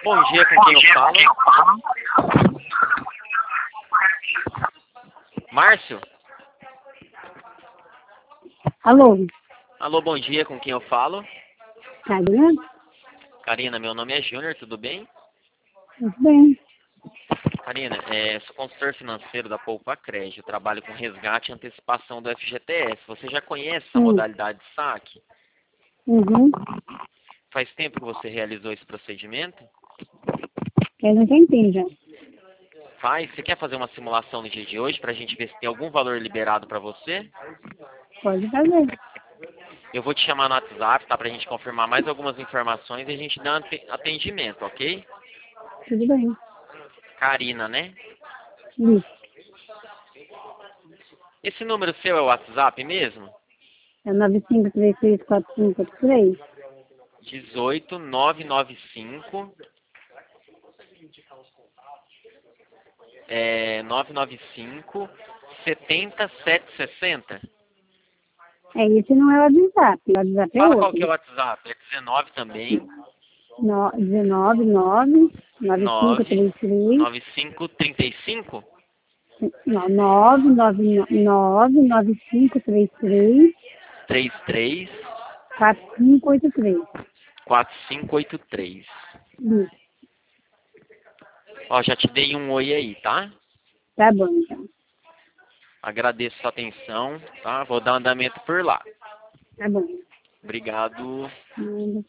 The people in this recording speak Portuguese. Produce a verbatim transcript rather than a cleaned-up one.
Bom dia, com quem eu falo? Márcio? Alô? Alô, bom dia, com quem eu falo? Karina? Karina, meu nome é Júnior, tudo bem? Tudo bem. Karina, é, sou consultor financeiro da Poupa Crédito, eu trabalho com resgate e antecipação do F G T S. Você já conhece essa Hum. modalidade de saque? Uhum. Faz tempo que você realizou esse procedimento? Eu não entendi já. Faz? Você quer fazer uma simulação no dia de hoje para a gente ver se tem algum valor liberado para você? Pode fazer. Eu vou te chamar no WhatsApp, tá? Pra gente confirmar mais algumas informações e a gente dá ate- atendimento, ok? Tudo bem. Karina, né? Isso. Esse número seu é o WhatsApp mesmo? É nove cinco três três quatro cinco quatro três? dezoito nove nove cinco é, nove nove cinco setenta sete sessenta. É, esse não é o WhatsApp. O WhatsApp é Fala qual que é o outro. WhatsApp. É dezenove também. No, dezenove nove nove cinco nove três três nove cinco trinta e cinco não, nove nove nove nove cinco três três trinta e três quatro cinco oito três. quatro cinco oito três. Isso. Ó, já te dei um oi aí, tá? Tá bom, então. Agradeço sua atenção, tá? Vou dar andamento por lá. Tá bom. Obrigado. Nada.